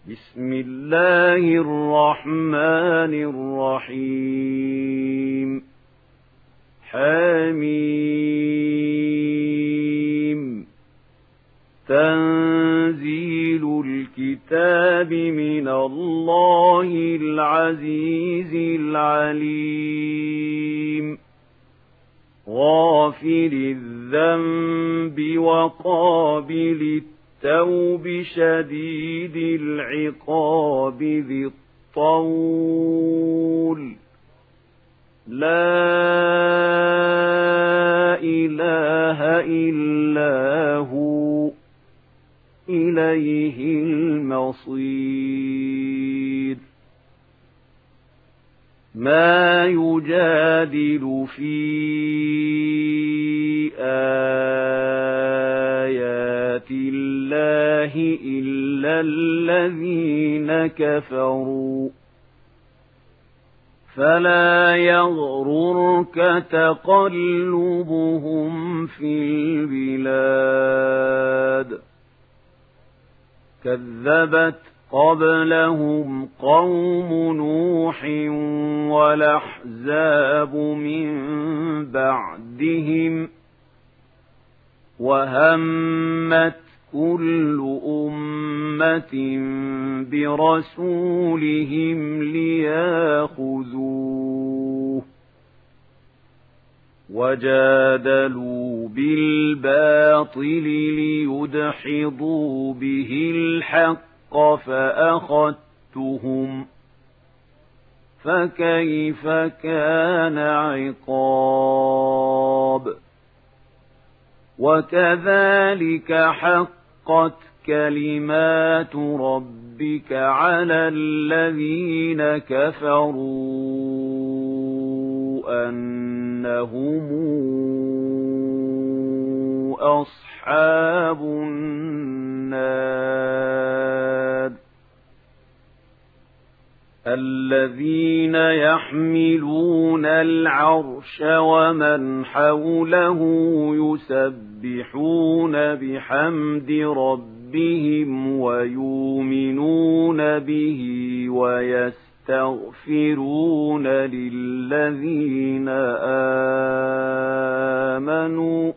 بسم الله الرحمن الرحيم حميم تنزيل الكتاب من الله العزيز العليم غافر الذنب وقابل التوب شديد العقاب ذي الطول لا إله إلا هو إليه المصير ما يجادل في آيات الله إلا الذين كفروا فلا يغررك تقلبهم في البلاد كذبت قبلهم قوم نوح والأحزاب من بعدهم وهمت كل أمة برسولهم ليأخذوه وجادلوا بالباطل ليدحضوا به الحق فأخذتهم فكيف كان عقاب وكذلك حقت كلمات ربك على الذين كفروا أنهم أصحاب النار الذين يحملون العرش ومن حوله يسبحون بحمد ربهم ويؤمنون به ويستغفرون للذين آمنوا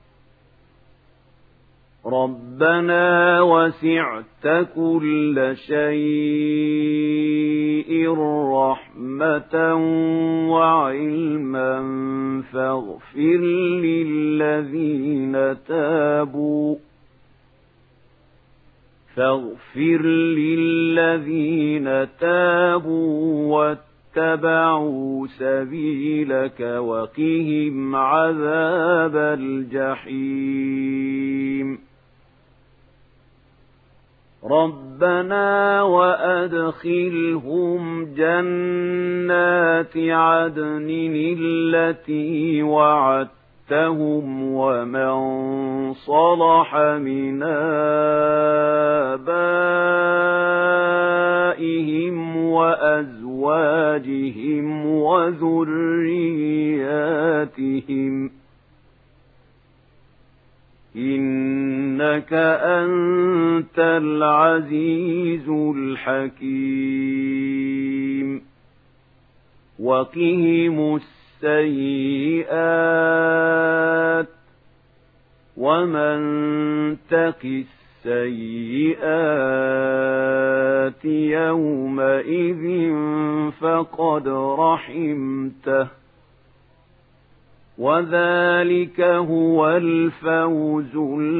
ربنا وسعت كل شيء رحمة وعلما فاغفر للذين تابوا واتبعوا سبيلك وقهم عذاب الجحيم ربنا وأدخلهم جنات عدن التي وعدتهم ومن صلح من آبائهم وأزواجهم وذرياتهم إنك أنت العزيز الحكيم وقهم السيئات ومن تق السيئات يومئذ فقد رحمته وذلك هو الفوز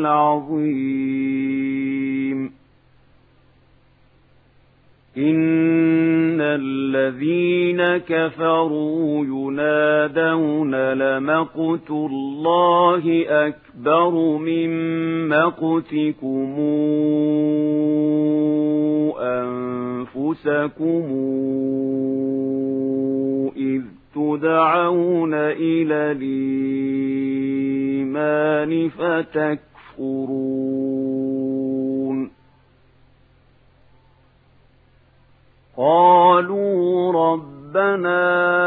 العظيم إن الذين كفروا ينادون لمقت الله أكبر من مقتكم أنفسكم إذ تدعون إلى الإيمان فتكفرون قالوا ربنا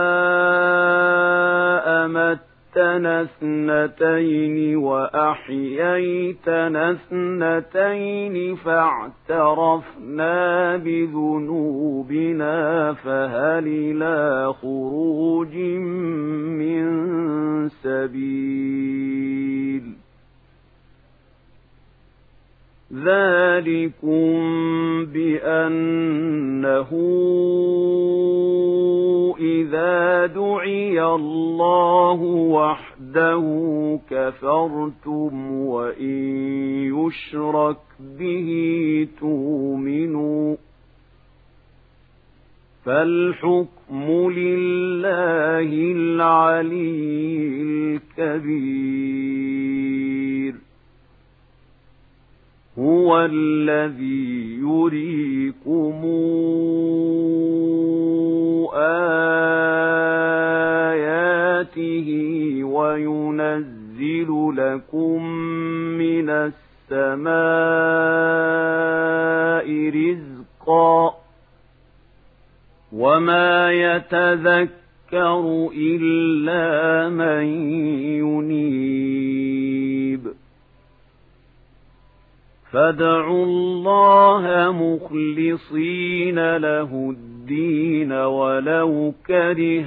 أمتنا اثنتين وأحييتنا اثنتين فاعترفنا اعترفنا بذنوبنا فهل إلى خروج من سبيل ذلكم بأنه إذا دعي الله وحده كفرتم وإن يشرك به تؤمنوا فالحكم لله العلي الكبير هو الذي يريكم آياته وينزل لكم من السماء رزقا وما يتذكر إلا من ينيب فادعوا الله مخلصين له الدين ولو كره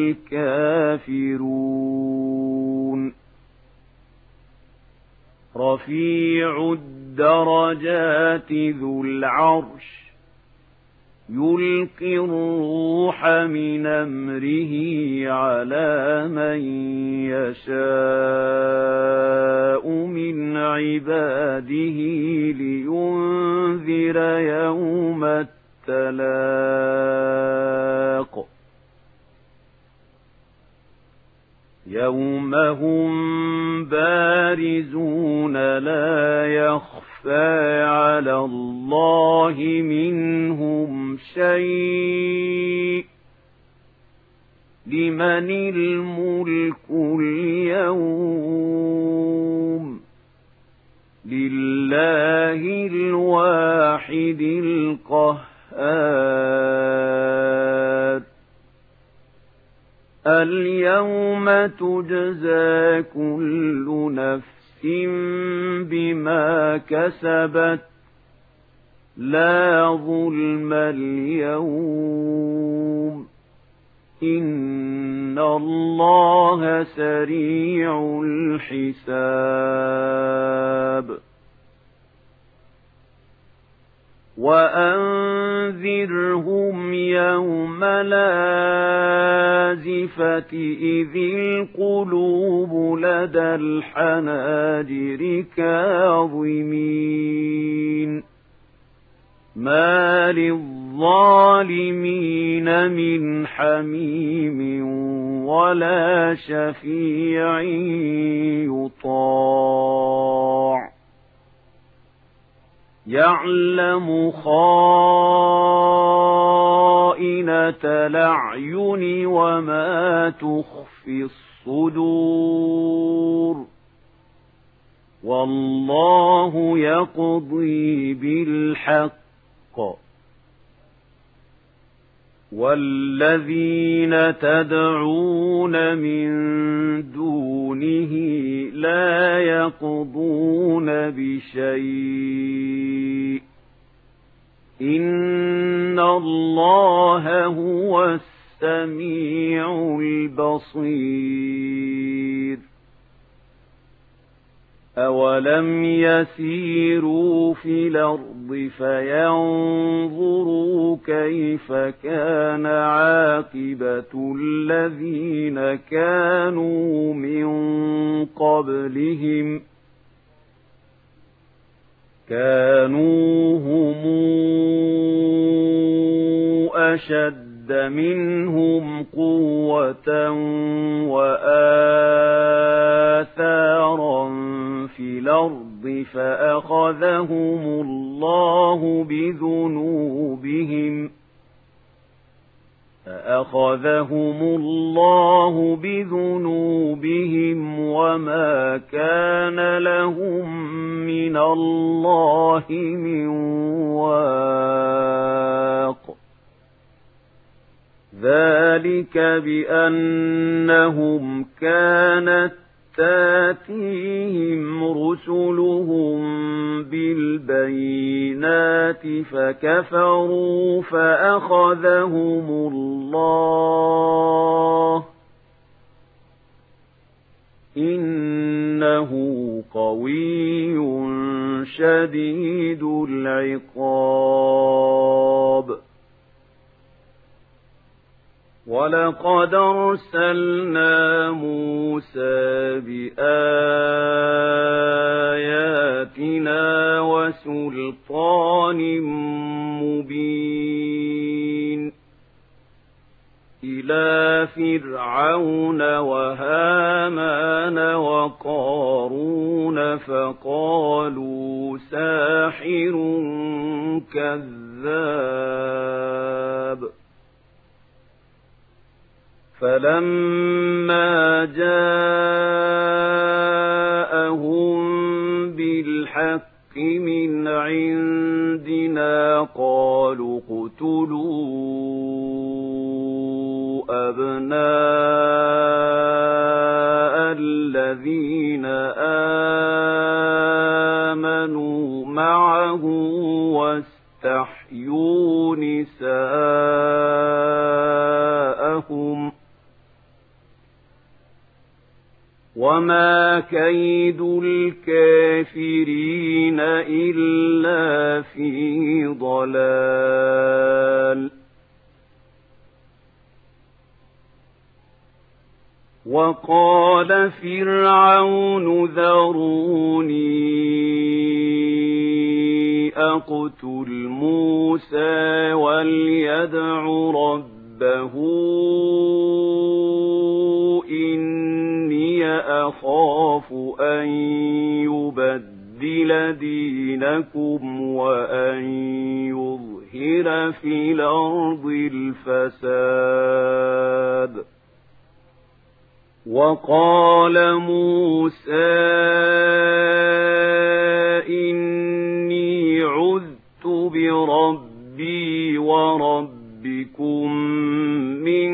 الكافرون رفيع الدرجات ذو العرش يلقي الروح من أمره على من يشاء من عباده لينذر يوم التلاق يوم هم بارزون لا يخفى على الله منهم شيء لمن الملك اليوم لله الواحد القهار اليوم تجزى كل نفس بما كسبت لا ظلم اليوم إن الله سريع الحساب وأنذرهم يوم الآزفة إذ القلوب لدى الحناجر كاظمين ما للظالمين من حميم ولا شفيع يطاع يعلم خائنة الأعين وما تخفي الصدور والله يقضي بالحق والذين تدعون من دونه لا يقضون بشيء إن الله هو السميع البصير أولم يسيروا في الأرض فينظروا كيف كان عاقبة الذين كانوا من قبلهم كانوا هم أشد منهم قوة وآثارا في الأرض فأخذهم الله بذنوبهم وما كان لهم من الله من واق ذلك بأنهم كانت تاتيهم رسلهم بالبينات فكفروا فأخذهم الله إنه قوي شديد العقاب ولقد أرسلنا موسى بآياتنا وسلطان مبين إلى فرعون وهامان وقارون فقالوا ساحر كذاب فلما جاءهم بالحق من عندنا قالوا اقتلوا أبناء الذين آمنوا معه واستحيوا نساءهم وما كيد الكافرين إلا في ضلال وقال فرعون ذروني أقتل موسى وليدع ربه إني أخاف أن يبدل دينكم وأن يظهر في الأرض الفساد وقال موسى إني عذت بربي وربكم من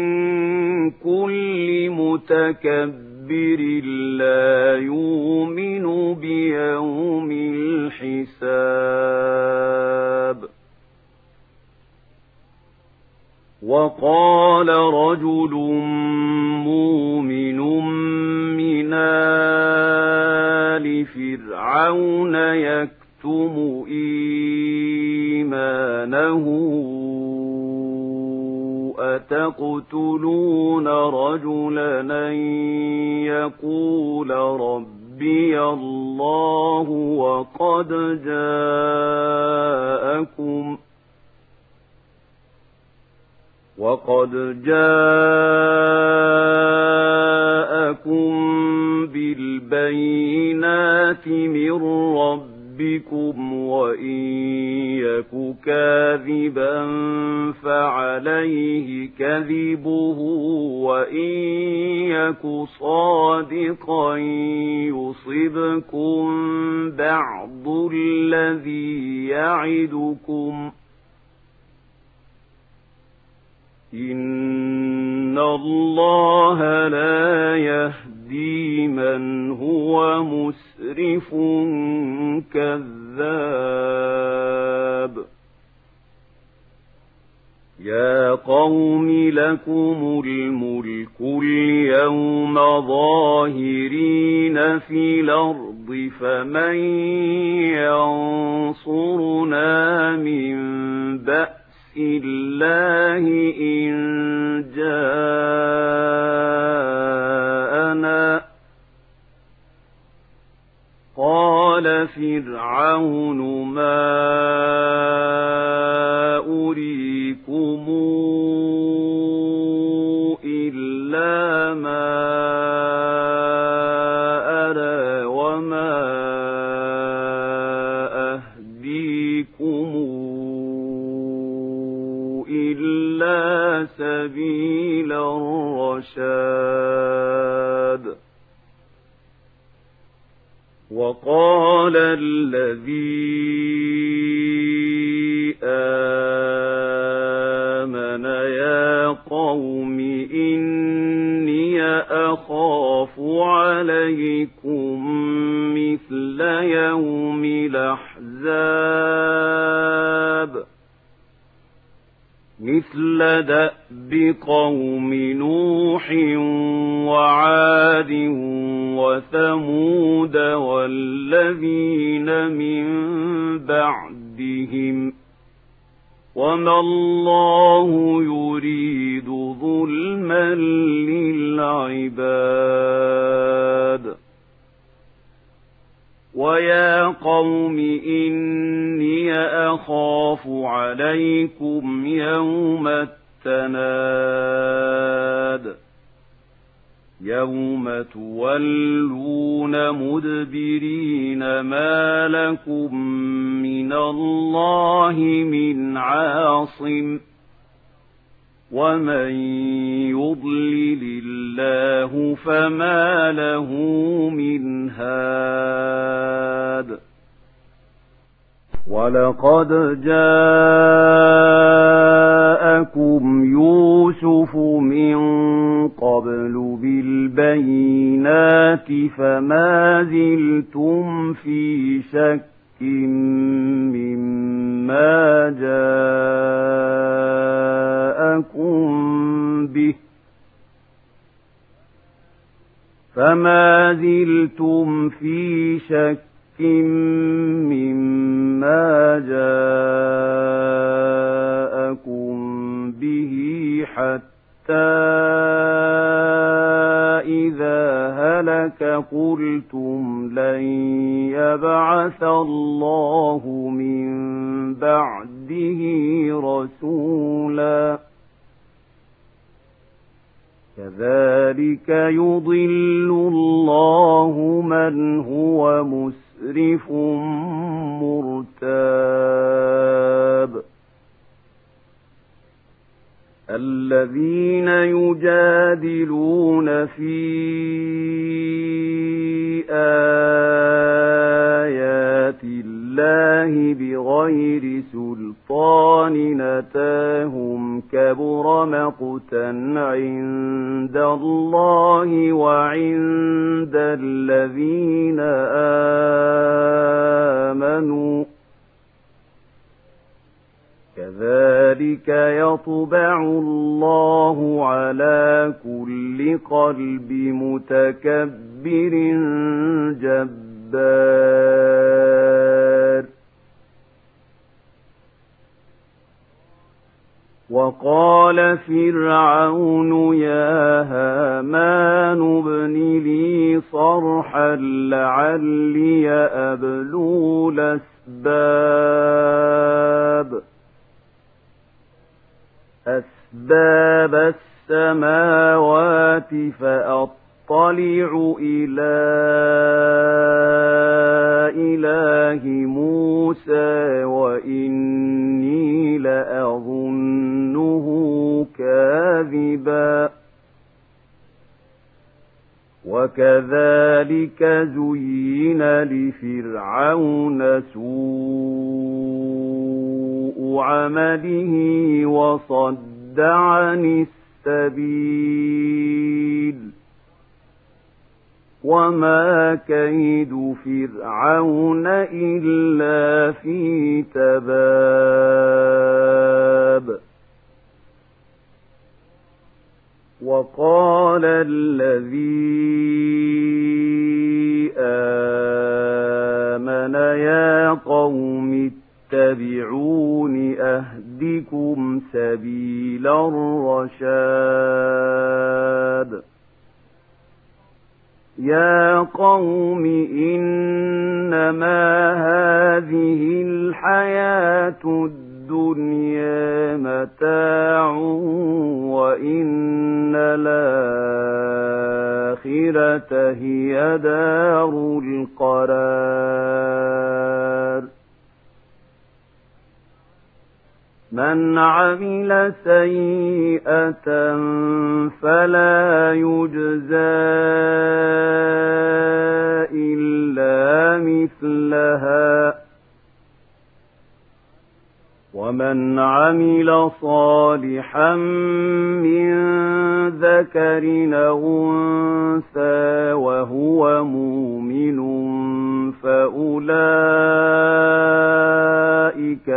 كل متكبر لا يؤمن بيوم الحساب وقال رجل مؤمن من آل فرعون يكتم إيمانه أتقتلون رجلا أن يقول ربي الله وقد جاءكم بالبينات من ربكم وإن يك كاذبا فعليه كذبه وإن يك صادقا يصبكم بعض الذي يعدكم إن الله لا يهدي من هو مسرف كذاب يا قوم لكم الملك اليوم ظاهرين في الأرض فمن ينصرنا من بأس الله إن جاءنا قال فرعون ما أريكم إلا ما أرى وما أهديكم إلا سبيل الرشاد وقال الذي آمن يا قوم إني أخاف عليكم مثل يوم الأحزاب مثل دأب قوم نوح وعاد وثمود والذين من بعدهم وما الله يريد ظلما للعباد ويا قوم إني أخاف عليكم يوم التناد يوم تولون مدبرين ما لكم من الله من عاصم ومن يضلل الله فما له من هاد ولقد جاءكم يوسف من قبل بالبينات فما زلتم في شك مما جاءكم به حتى إذا هلك قلتم لن يبعث الله من بعده رسولا كذلك يضل الله من هو مسرف مرتاب الذين يجادلون في آيات الله بغير سلطان أتاهم كبر مقتا عند الله وعند الذين آمنوا كذلك يطبع الله على كل قلب متكبر جبار وقال فرعون يا هامان ابن لي صرحا لعلي أبلغ أسباب السماوات فأطلع إلى إله موسى وإني لأظنه كاذبا وكذلك زين لفرعون سوء عمله وصد عن السبيل وما كيد فرعون إلا في تباب وقال الذي آمن يا قوم اتبعون أهدكم سبيل الرشاد يا قوم إنما هذه الحياة الدنيا متاع وإن الآخرة هي دار القرار من عمل سيئة فلا يجزى إلا مثلها ومن عمل صالحا من ذكر أو أنثى وهو مؤمن فأولئك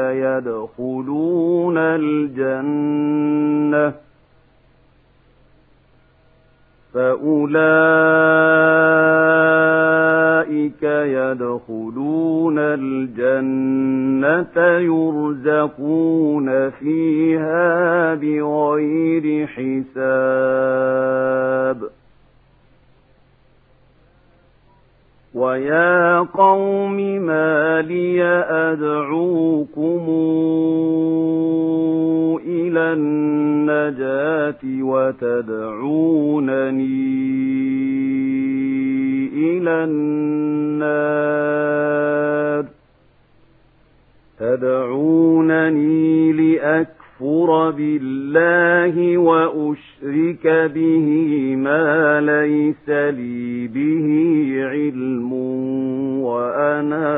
يدخلون الجنة يرزقون فيها بغير حساب. ويا قوم ما لي أدعوكم إلى النجاة وتدعونني إلى النار تدعونني لأكفر بالله وأشرك به ما ليس لي به علم وأنا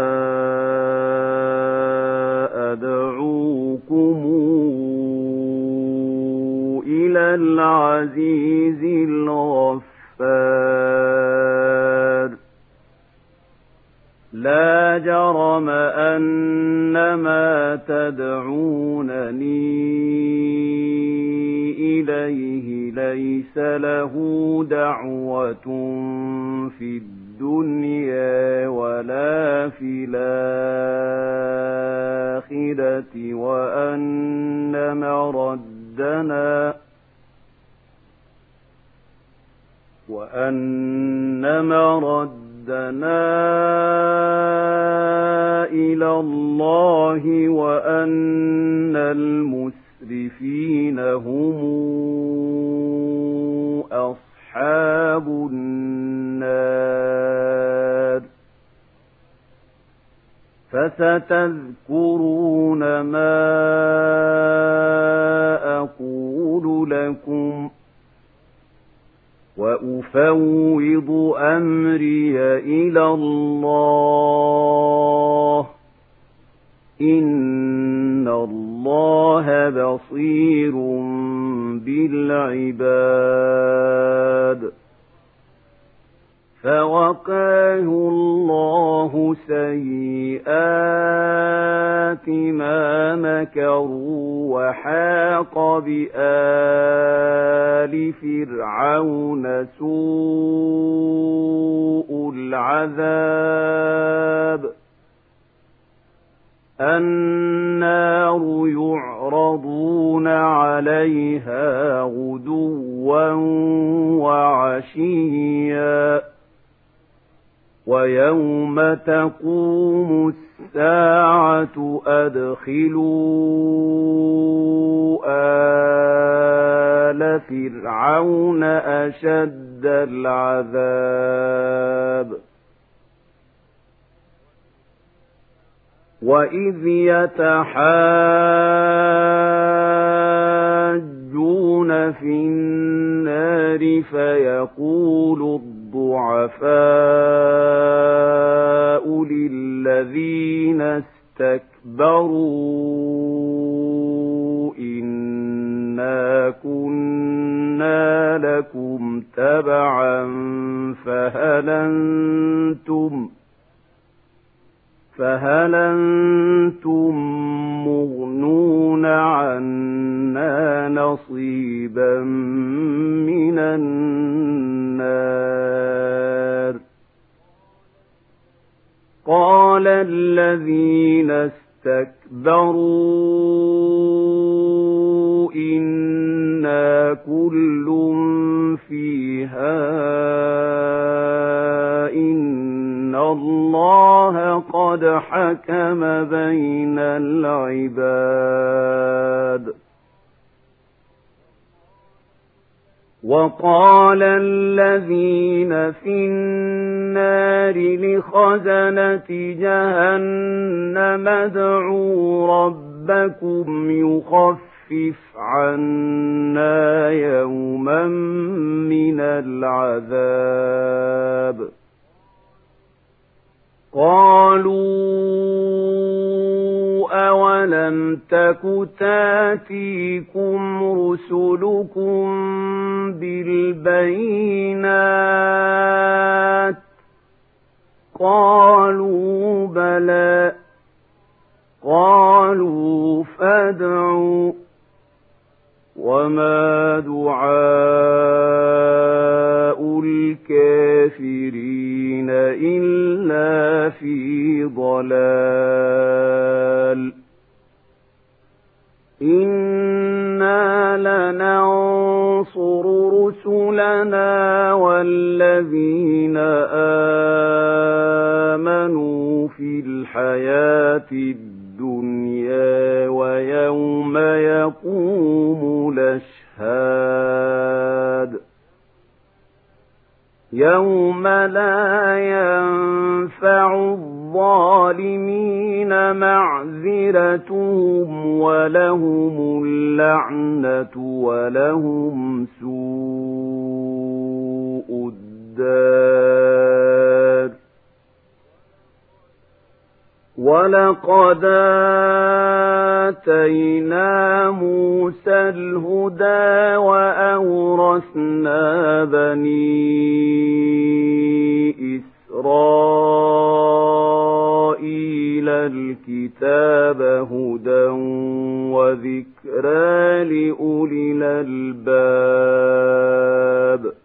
أدعوكم إلى العزيز الغفار. لا جرم أن ما تدعونني إليه ليس له دعوة في الدنيا ولا في الآخرة وأن مردنا إلى الله وأن المسرفين هم أصحاب النار. فستذكرون ما أقول لكم وأفوض أمري إلى الله إن الله بصير بالعباد. فوقاه الله سيئات ما مكروا وحاق بآل فرعون سوء العذاب. النار يعرضون عليها غدوا وعشيا ويوم تقوم الساعة أدخلوا آل فرعون أشد العذاب. وإذ يتحاجون في النار فيقول الضعفاء للذين استكبروا إنا كنا لكم تبعا فهل أنتم مغنون عنا نصيبا من النار. قال الذين استكبروا إنا كل فيها إن الله قد حكم بين العباد. وقال الذين في النار لخزنة جهنم ادعوا ربكم يخفف عنا يوما من العذاب. قالوا أولم تك تاتيكم رسلكم بالبينات قالوا بلى قالوا فادعوا وما دعاء الكافرين إلا في ضلال إنا لننصر رسلنا والذين آمنوا في الحياة الدنيا ويوم يقوم الأشهاد يوم لا ينفع الظالمين معذرتهم ولهم اللعنة ولهم سوء الدار ولقد آتينا موسى الهدى وأورثنا بني إسرائيل الكتاب هدى وذكرى لأولي الألباب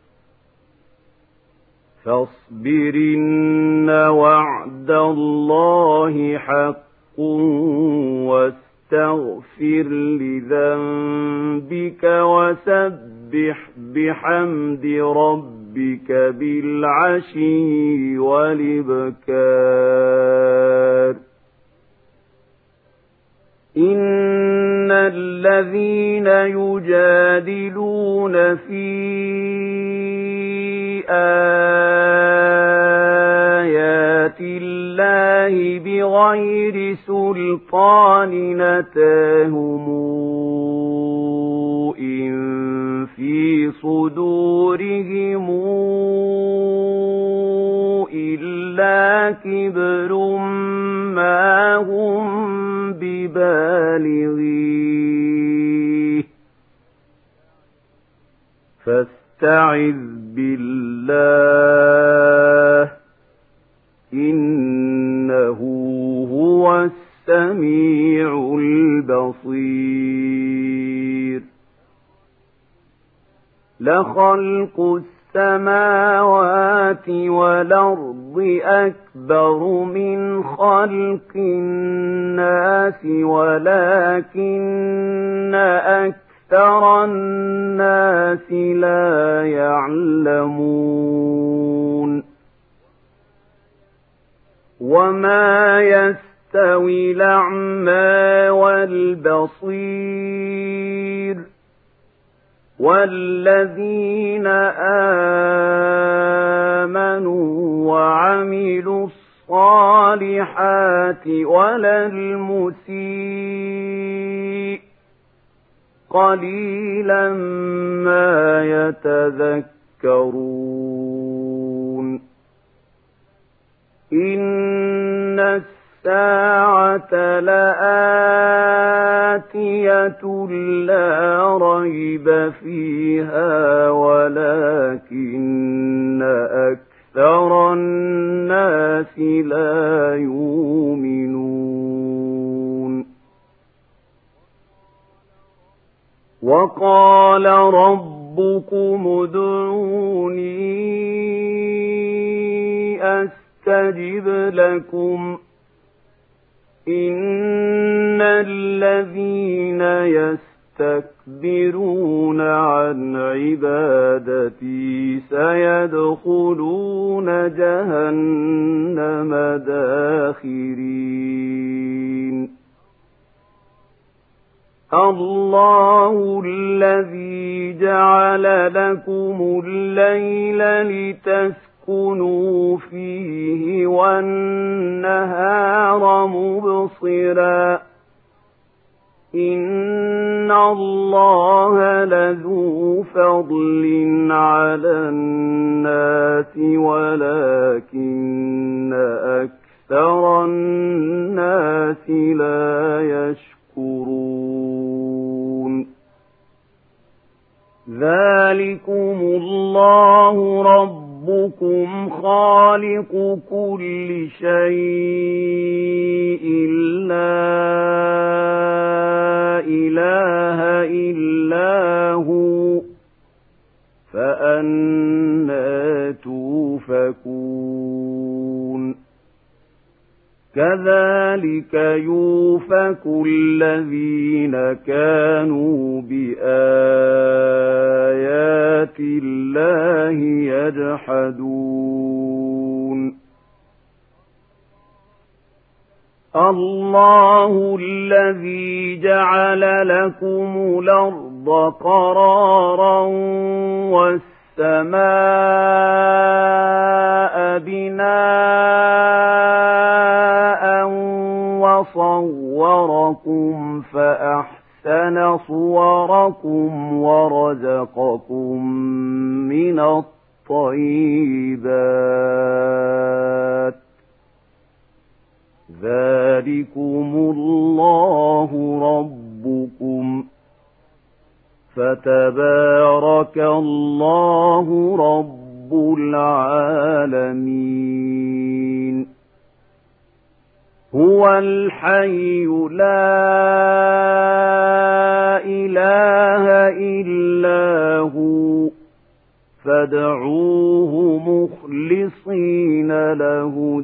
فاصبرن وعد الله حق واستغفر لذنبك وسبح بحمد ربك بالعشي والإبكار إن الذين يجادلون في آيات الله بغير سلطان أتاهم إن في صدورهم إلا كبر ما هم ببالغيه فاستعذ بالله إنه هو السميع البصير لخلق السماوات والأرض أكبر من خلق الناس ولكن أكثر الناس لا يعلمون وما يستوي الأعمى والبصير والذين آمنوا وعملوا الصالحات ولا المسيء قليلا ما يتذكرون إن الساعة لآتية لا ريب فيها ولكن أكثر الناس لا يؤمنون وقال ربكم ادعوني أستجب لكم إن الذين يستكبرون عن عبادتي سيدخلون جهنم داخرين الله الذي جعل لكم الليل لتسكنوا فيه والنهار مبصرا إن الله لذو فضل على الناس ولكن أكثر الناس لا يشكرون ذلكم الله ربكم خالق كل شيء لا إله إلا هو فأنى توفكون كذلك يوفك الذين كانوا بآيات الله يجحدون الله الذي جعل لكم الأرض قرارا والسماء بناء وصوركم فأحسن صوركم ورزقكم من الطيبات ذلكم الله ربكم فتبارك الله رب العالمين هو الحي لا إله إلا هو فادعوه مخلصين له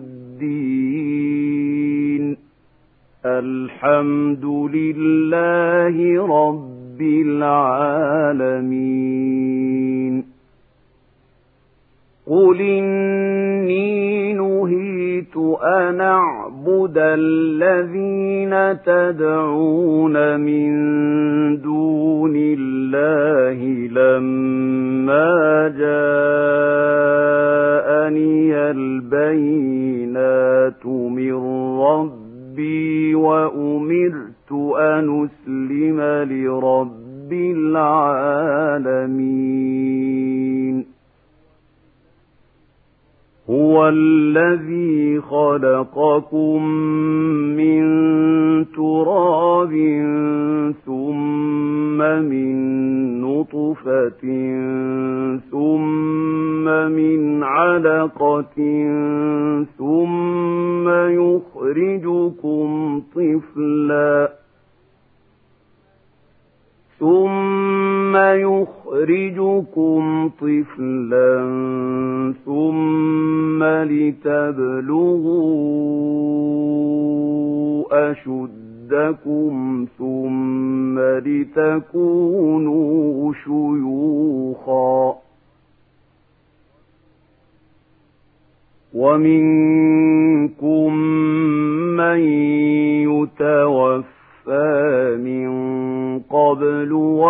الدين الحمد لله رب العالمين قل إني نهيت أن أعبد الذين تدعون من دون الله لما جاءني البينات من ربي وأمرت أن أسلم لرب العالمين هو الذي خلقكم من تراب ثم من نطفة ثم من علقة ثم يخرجكم طفلا ثم لتبلغوا أشدكم ثم لتكونوا شيوخا ومنكم من يتوفى من قبل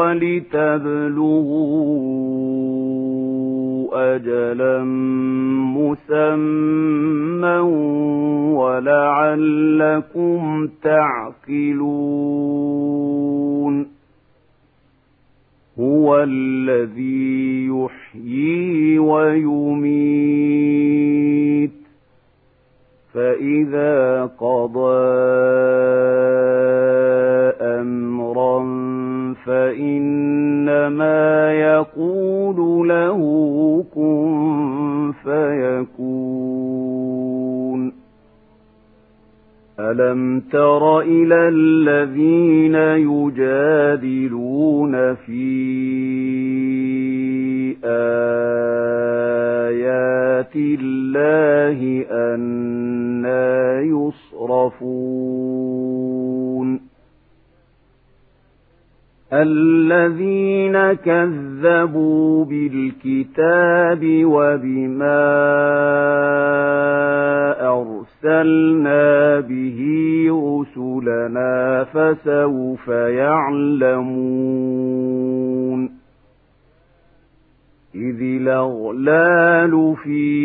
ولتبلغوا أجلا مسمى ولعلكم تعقلون هو الذي يحيي ويميت فإذا قضى أمرا فإنما يقول له كن فيكون ألم تر إلى الذين يجادلون في آيات الله أنى يصرفون الذين كذبوا بالكتاب وبما أرسلنا به رسلنا فسوف يعلمون إذ الأغلال في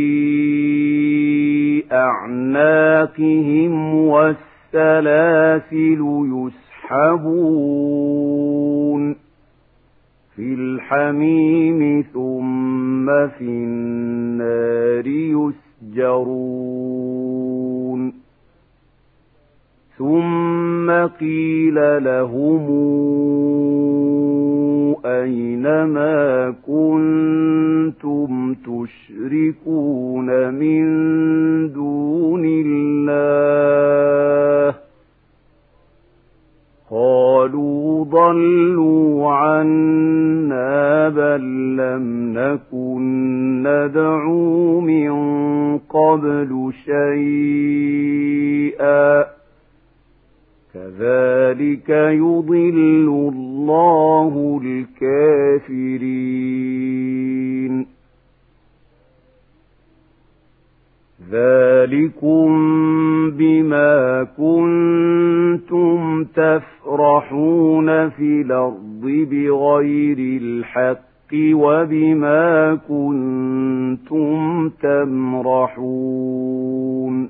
أعناقهم والسلاسل يسحبون في الحميم ثم في النار يسجرون ثم قيل لهم أين ما كنتم تشركون من دون الله قالوا ضلوا عنا بل لم نكن ندعو من قبل شيئا كذلك يضل الله الكافرين ذلكم بما كنتم تفرحون في الأرض بغير الحق وبما كنتم تمرحون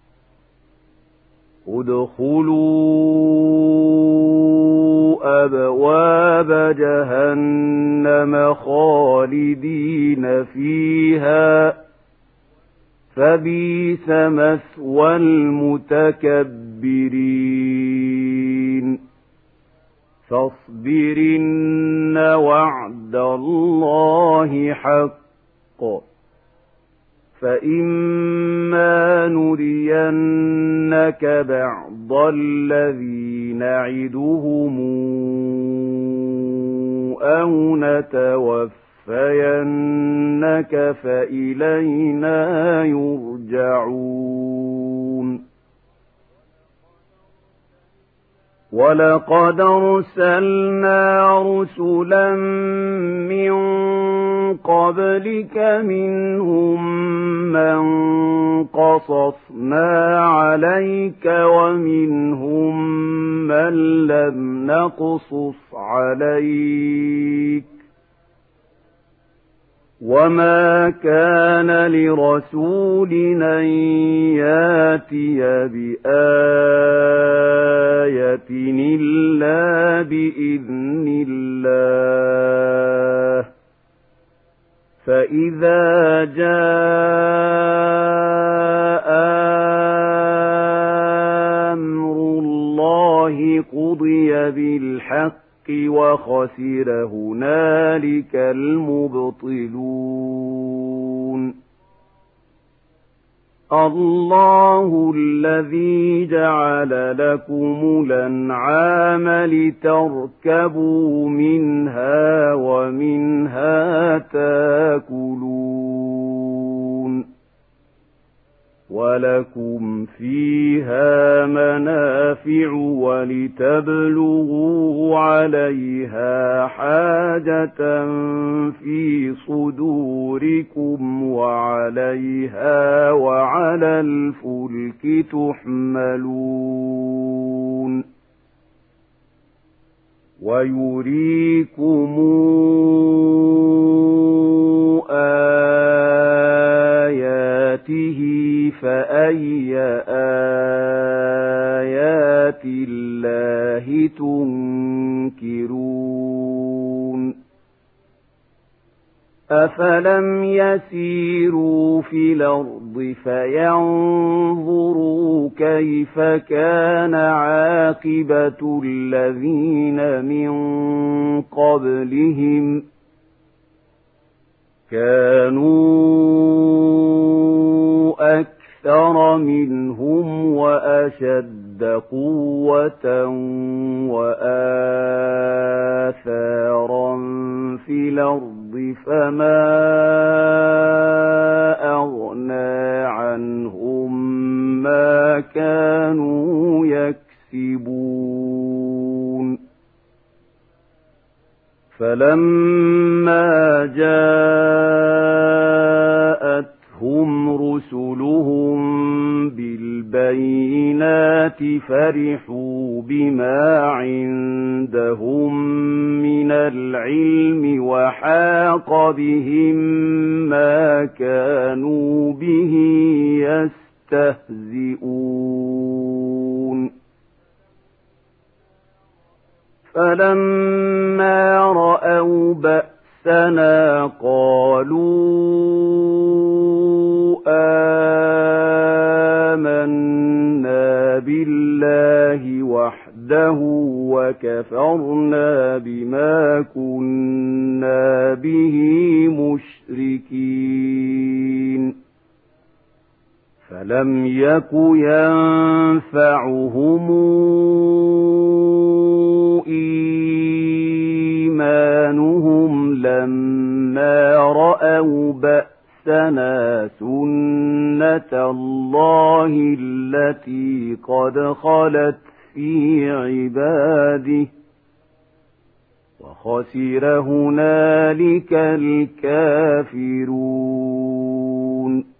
ادخلوا أبواب جهنم خالدين فيها فبئس مثوى المتكبرين فاصبر إن وعد الله حق فإما نرينك بعض الذي نعدهم أو نتوفينك فإلينا يرجعون ولقد أرسلنا رسلا من قبلك منهم من قصصنا عليك ومنهم من لم نقصص عليك وما كان لرسول أن ياتي بآية إلا بإذن الله فإذا جاء أمر الله قضي بالحق وخسر هنالك المبطلون الله الذي جعل لكم الأنعام لتركبوا منها ومنها تاكلون ولكم فيها منافع ولتبلغوا عليها حاجة في صدوركم وعليها وعلى الفلك تحملون ويريكم آياته فأي آيات الله تنكرون أفلم يسيروا في الأرض فينظروا كيف كان عاقبة الذين من قبلهم كانوا أكثر منهم وأشد قوة وآثارا في الأرض فما أغنى عنهم ما كانوا يكسبون فلما جاءتهم رسلهم بالبينات فرحوا بما عندهم من العلم وحاق بهم ما كانوا به يستهزئون فلما رأوا بأسنا قالوا آمنا بالله بالله وحده وكفرنا بما كنا به مشركين فلم يك ينفعهم إيمانهم لما رأوا بأسنا سنة الله التي قد خلت في عباده وخسر هنالك الكافرون